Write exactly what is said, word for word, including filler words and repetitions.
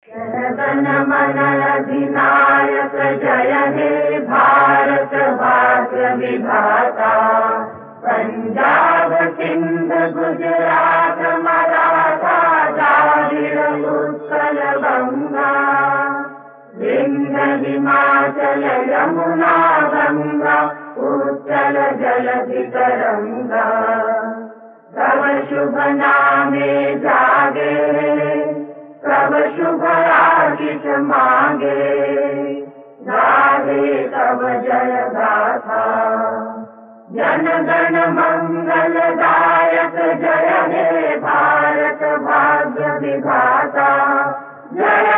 जनगण मन अधिनायक जय हे भारत भाग्य विधाता। पंजाब सिंध गुजरात मराठा द्राविड़ उत्कल बंगा। विंध्य हिमाचल यमुना गंगा उत्कल जलधि तरंगा। तव शुभ नामे जागे तव शुभ आशिष मांगे। गाहे तव जय गाथा जन गण मंगलदायक जय हे भारत भाग्य विधाता। जय